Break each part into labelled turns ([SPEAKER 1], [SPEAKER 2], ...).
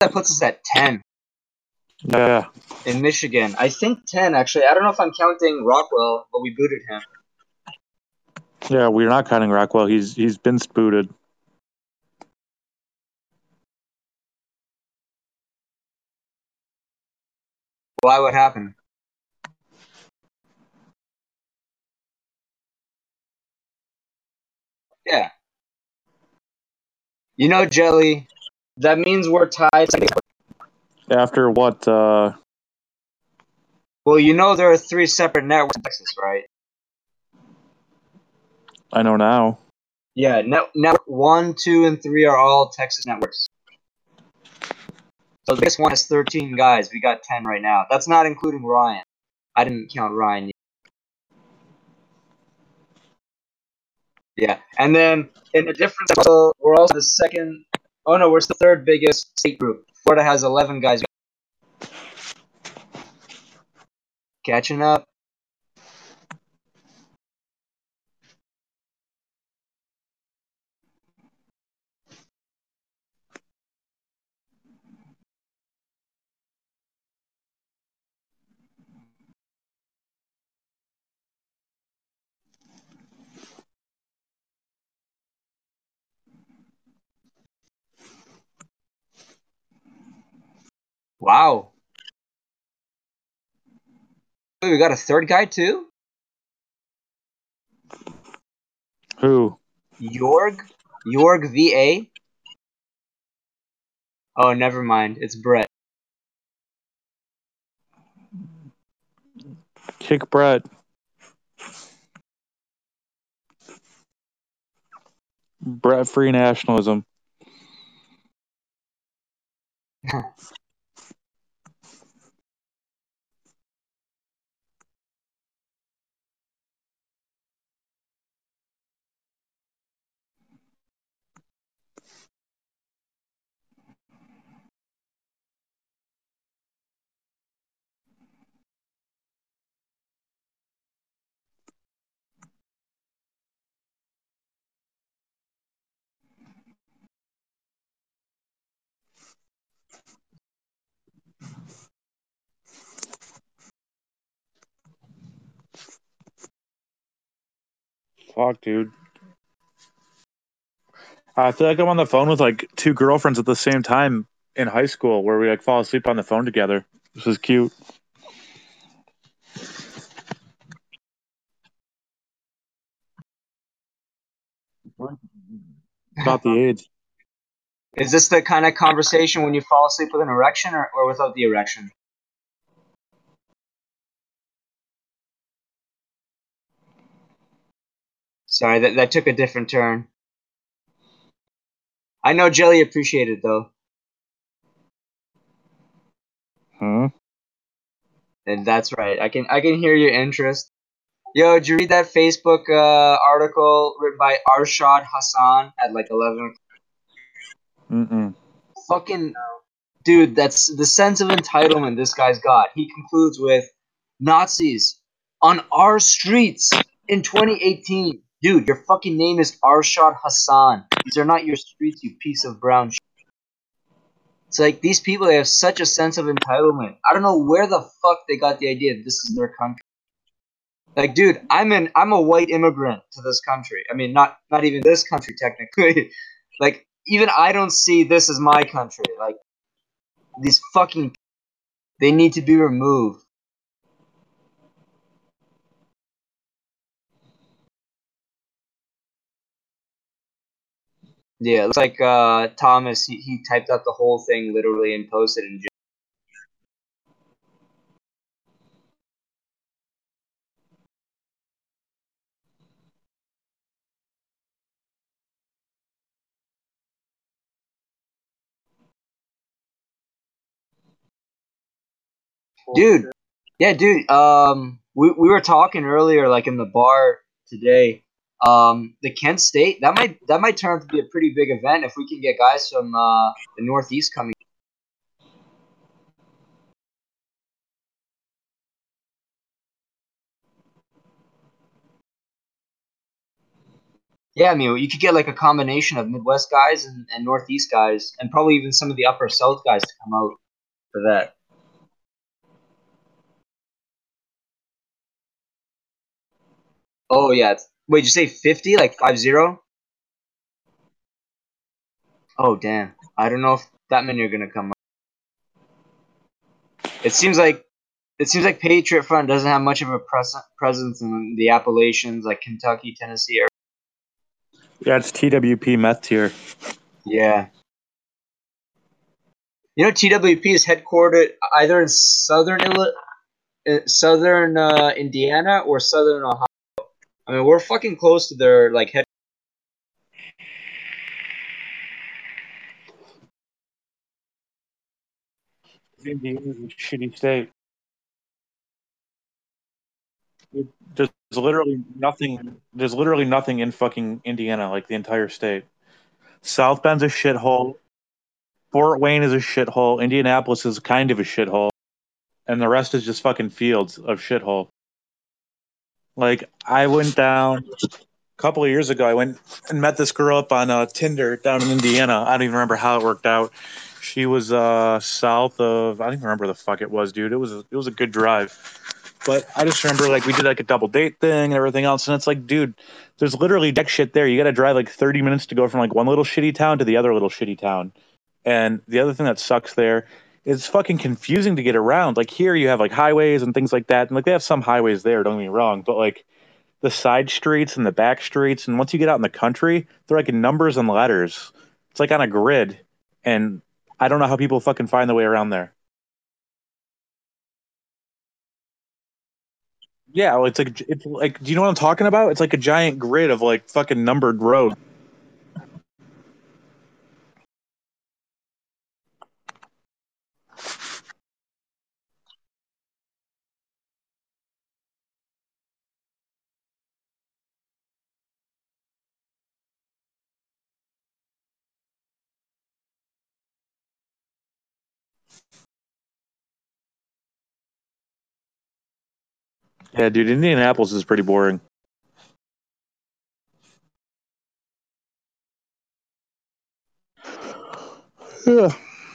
[SPEAKER 1] that puts us at 10
[SPEAKER 2] Yeah.
[SPEAKER 1] in Michigan. I think 10, actually. I don't know if I'm counting Rockwell, but we booted him.
[SPEAKER 2] Yeah, we're not counting Rockwell. He's been booted.
[SPEAKER 1] Why? What happened? Yeah. You know, Jelly, that means we're tied.
[SPEAKER 2] After what?
[SPEAKER 1] Well, you know there are 3 separate networks in Texas, right?
[SPEAKER 2] I know now.
[SPEAKER 1] Yeah, network 1, 2, and 3 are all Texas networks. So this one has 13 guys. We got 10 right now. That's not including Ryan. I didn't count Ryan yet. Yeah, and then in a different level, we're also the second. Oh no, we're the third biggest state group. Florida has 11 guys. Catching up. Wow. Wait, we got a third guy too?
[SPEAKER 2] Who?
[SPEAKER 1] Jorg VA. Oh, never mind. It's Brett.
[SPEAKER 2] Kick Brett. Brett free nationalism. Fuck, dude. I feel like I'm on the phone with like 2 girlfriends at the same time in high school, where we like fall asleep on the phone together. This is cute. About the AIDS.
[SPEAKER 1] Is this the kind of conversation when you fall asleep with an erection or without the erection? Sorry, that took a different turn. I know Jelly appreciated it though. And that's right. I can hear your interest. Yo, did you read that Facebook article written by Arshad Hassan at like 11?
[SPEAKER 2] Mm-mm.
[SPEAKER 1] Fucking dude, that's the sense of entitlement this guy's got. He concludes with Nazis on our streets in 2018. Dude, your fucking name is Arshad Hassan. These are not your streets, you piece of brown shit. It's like these people, they have such a sense of entitlement. I don't know where the fuck they got the idea that this is their country. Like, dude, I'm a white immigrant to this country. I mean, not even this country technically. Like, even I don't see this as my country. Like, these fucking, they need to be removed. Yeah, it looks like Thomas, he typed out the whole thing literally and posted it in. Dude, yeah, dude. We were talking earlier, like in the bar today. The Kent State, that might turn out to be a pretty big event if we can get guys from the Northeast coming. Yeah, I mean, you could get like a combination of Midwest guys and Northeast guys, and probably even some of the Upper South guys to come out for that. Oh yeah. Wait, did you say 50? Like 50? Oh damn. I don't know if that many are gonna come out. It seems like Patriot Front doesn't have much of a presence in the Appalachians, like Kentucky, Tennessee area.
[SPEAKER 2] Yeah, it's TWP meth tier.
[SPEAKER 1] Yeah. You know, TWP is headquartered either in southern Indiana or southern Ohio. I mean, we're fucking close to their like head.
[SPEAKER 2] Indiana's a shitty state. There's literally nothing. There's literally nothing in fucking Indiana, like the entire state. South Bend's a shithole. Fort Wayne is a shithole. Indianapolis is kind of a shithole, and the rest is just fucking fields of shithole. Like I went down a couple of years ago. I went and met this girl up on Tinder down in Indiana. I don't even remember how it worked out. She was south of. I don't even remember the fuck it was, dude. It was a good drive. But I just remember like we did like a double date thing and everything else, and it's like, dude, there's literally deck shit there. You got to drive like 30 minutes to go from like one little shitty town to the other little shitty town. And the other thing that sucks there is it's fucking confusing to get around. Like here, you have like highways and things like that, and like they have some highways there. Don't get me wrong, but like the side streets and the back streets, and once you get out in the country, they're like in numbers and letters. It's like on a grid, and I don't know how people fucking find the way around there. Yeah, well, it's like do you know what I'm talking about? It's like a giant grid of like fucking numbered roads. Yeah, dude, Indianapolis is pretty boring. Yeah.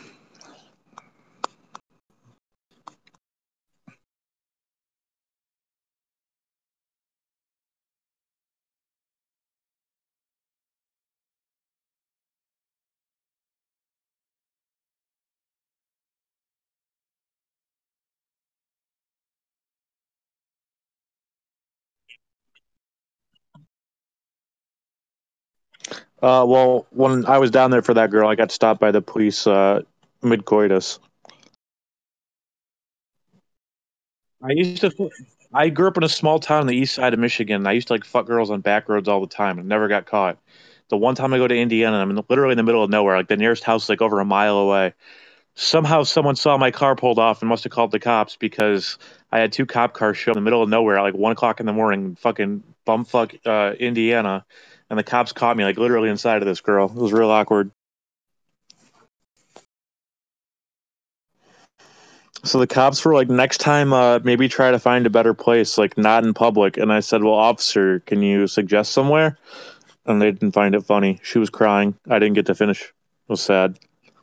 [SPEAKER 2] Well, when I was down there for that girl, I got stopped by the police mid coitus. I used to. I grew up in a small town on the east side of Michigan. I used to like fuck girls on back roads all the time and never got caught. The one time I go to Indiana, literally in the middle of nowhere. Like the nearest house is like over a mile away. Somehow someone saw my car pulled off and must have called the cops because I had two cop cars show up in the middle of nowhere at like 1 o'clock in the morning, fucking bumfuck Indiana, and the cops caught me like literally inside of this girl. It was real awkward. So the cops were like, next time, maybe try to find a better place, like not in public. And I said, well, officer, can you suggest somewhere? And they didn't find it funny. She was crying. I didn't get to finish. It was sad.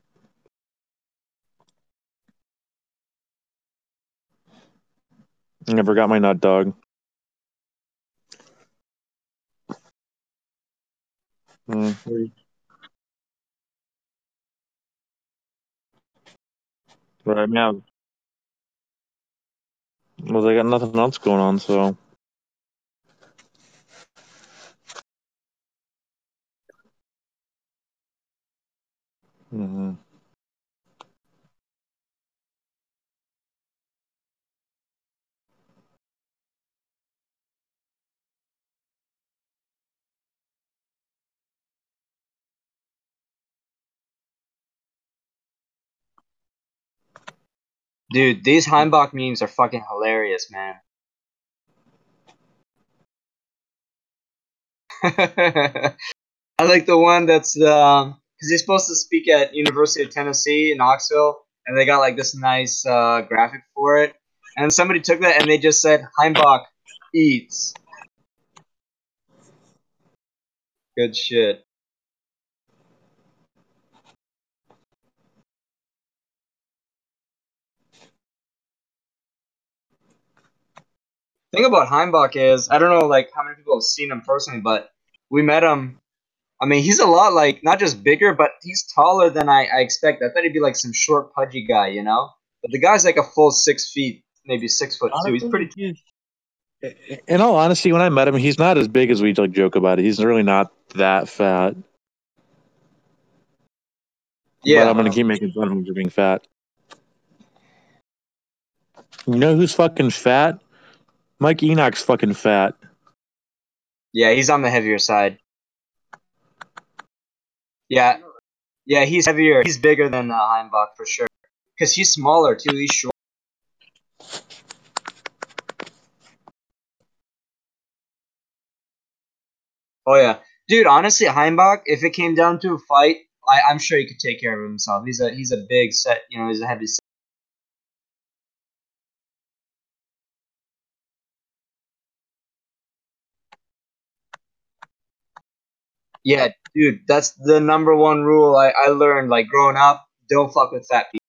[SPEAKER 2] I never got my nut dog. Mm. Right, yeah. Well, they got nothing else going on, so. Mhm.
[SPEAKER 1] Dude, these Heimbach memes are fucking hilarious, man. I like the one that's because he's supposed to speak at University of Tennessee in Knoxville, and they got like this nice graphic for it, and somebody took that and they just said Heimbach eats. Good shit. Thing about Heimbach is I don't know like how many people have seen him personally, but we met him. I mean, he's a lot like not just bigger, but he's taller than I expect. I thought he'd be like some short, pudgy guy, you know. But the guy's like a full 6 feet, maybe 6 foot two. He's pretty.
[SPEAKER 2] Honestly, in all honesty, when I met him, he's not as big as we like joke about it. He's really not that fat. But I'm
[SPEAKER 1] Yeah,
[SPEAKER 2] gonna keep making fun of him for being fat. You know who's fucking fat? Mike Enoch's fucking fat.
[SPEAKER 1] yeah, he's on the heavier side. Yeah, yeah, he's heavier. He's bigger than Heimbach for sure. Because he's smaller too. He's short. Oh yeah, dude. Honestly, Heimbach, if it came down to a fight, I'm sure he could take care of himself. He's a big set. You know, he's a heavy set. Yeah, dude. That's the number one rule I learned like growing up. Don't fuck with fat people.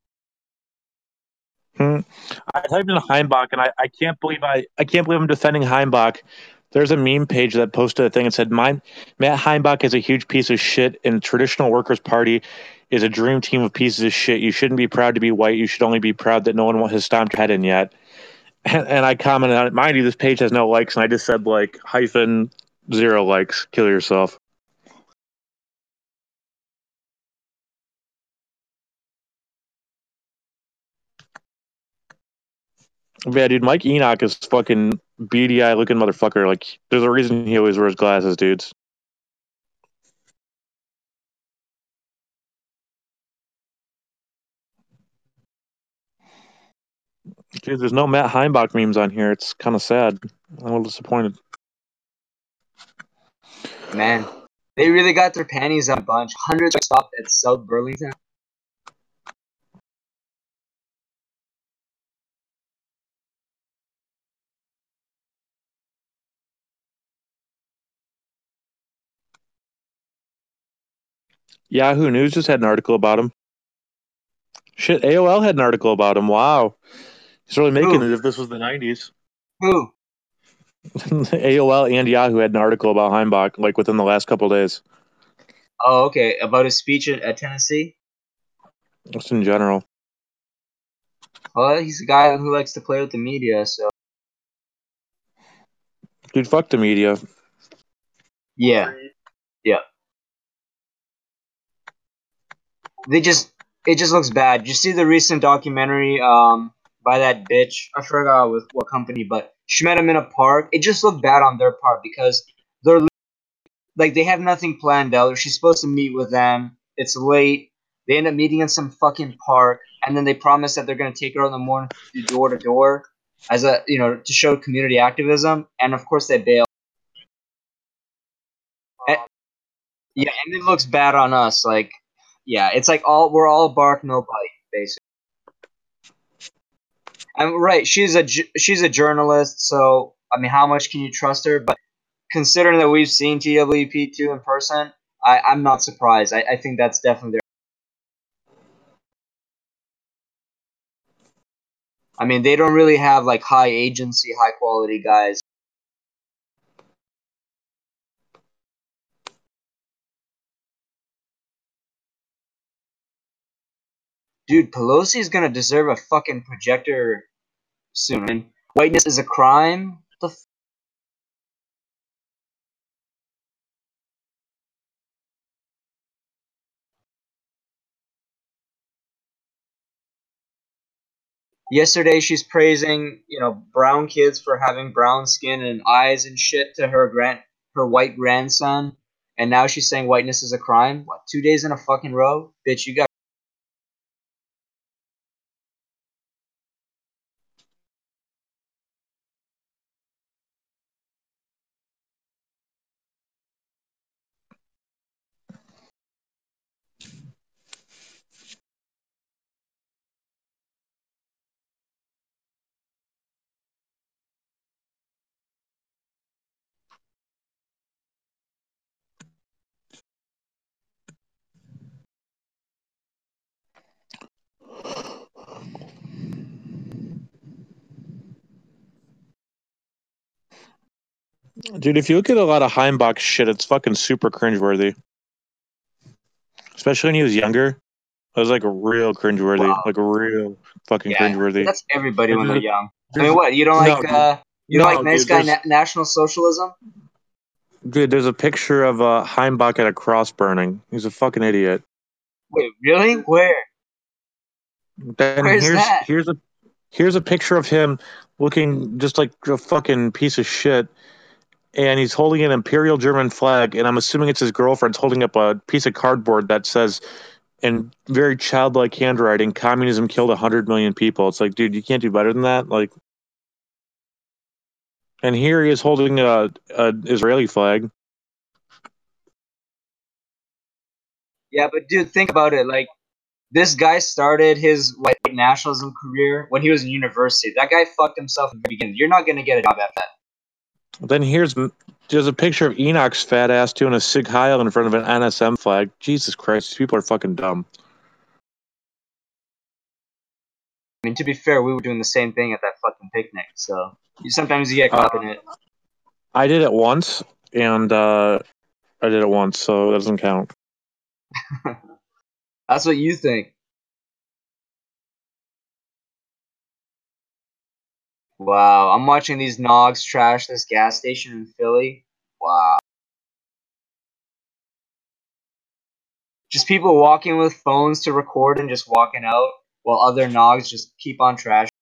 [SPEAKER 2] Hmm. I typed in Heimbach, and I can't believe I can't believe I'm defending Heimbach. There's a meme page that posted a thing and said, "Mine Matt Heimbach is a huge piece of shit, and traditional Workers' Party is a dream team of pieces of shit. You shouldn't be proud to be white. You should only be proud that no one has stomped your head in yet." And I commented on it. Mind you, this page has no likes, and I just said like hyphen 0 likes. Kill yourself. But yeah, dude, Mike Enoch is fucking beady eye looking motherfucker. Like, there's a reason he always wears glasses, dudes. Dude, there's no Matt Heimbach memes on here. It's kind of sad. I'm a little disappointed.
[SPEAKER 1] Man, they really got their panties on a bunch. Hundreds stopped at South Burlington.
[SPEAKER 2] Yahoo News just had an article about him. Shit, AOL had an article about him. Wow. He's really making
[SPEAKER 1] Who?
[SPEAKER 2] it if this was the 90s.
[SPEAKER 1] Who?
[SPEAKER 2] AOL and Yahoo had an article about Heimbach, like, within the last couple days.
[SPEAKER 1] Oh, okay. About his speech at Tennessee.
[SPEAKER 2] Just in general.
[SPEAKER 1] Well, he's a guy who likes to play with the media, so
[SPEAKER 2] Dude, fuck the media.
[SPEAKER 1] yeah, yeah. They just it just looks bad. Did you see the recent documentary by that bitch? I forgot with what company, but she met him in a park. It just looked bad on their part because they're like they have nothing planned out. She's supposed to meet with them. It's late. They end up meeting in some fucking park, and then they promise that they're gonna take her in the morning to do door to door as a to show community activism. And of course they bail. And, yeah, and it looks bad on us. Like, yeah, it's like we're all bark no bite, basically. I'm right. She's a journalist, so I mean, how much can you trust her? But considering that we've seen TWP2 in person, I'm not surprised. I think that's definitely their. I mean, they don't really have like high agency, high quality guys. Dude, Pelosi's gonna deserve a fucking projector soon. I mean, whiteness is a crime. Yesterday, she's praising brown kids for having brown skin and eyes and shit to her white grandson, and now she's saying whiteness is a crime. What? 2 days in a fucking row, bitch! You got.
[SPEAKER 2] Dude, if you look at a lot of Heimbach shit, it's fucking super cringeworthy. Especially when he was younger. It was like a real cringeworthy.
[SPEAKER 1] Wow.
[SPEAKER 2] Like a real fucking
[SPEAKER 1] Yeah, but
[SPEAKER 2] cringeworthy.
[SPEAKER 1] that's everybody
[SPEAKER 2] Like
[SPEAKER 1] when they're young. I
[SPEAKER 2] there's
[SPEAKER 1] mean, what you don't
[SPEAKER 2] no,
[SPEAKER 1] like?
[SPEAKER 2] dude.
[SPEAKER 1] You don't like
[SPEAKER 2] No,
[SPEAKER 1] nice
[SPEAKER 2] dude,
[SPEAKER 1] guy National Socialism?
[SPEAKER 2] there's a picture of Heimbach at a cross burning. He's a fucking idiot.
[SPEAKER 1] Wait, really? Where?
[SPEAKER 2] Then
[SPEAKER 1] Where's that?
[SPEAKER 2] here's a picture of him looking just like a fucking piece of shit, and he's holding an Imperial German flag, and I'm assuming it's his girlfriend's holding up a piece of cardboard that says in very childlike handwriting, "Communism killed 100 million people." It's like, dude, you can't do better than that. Like, and here he is holding a Israeli flag.
[SPEAKER 1] Yeah, but dude, think about it. Like, this guy started his white nationalism career when he was in university. That guy fucked himself in the beginning. You're not gonna get a job after that.
[SPEAKER 2] Then there's a picture of Enoch's fat ass doing a Sig Heil in front of an NSM flag. Jesus Christ, these people are fucking dumb.
[SPEAKER 1] I mean, to be fair, we were doing the same thing at that fucking picnic. So sometimes you get caught in it.
[SPEAKER 2] I did it once, and I did it once, so that doesn't count.
[SPEAKER 1] That's what you think. Wow, I'm watching these Nogs trash this gas station in Philly. Wow. Just people walking with phones to record and just walking out while other Nogs just keep on trashing.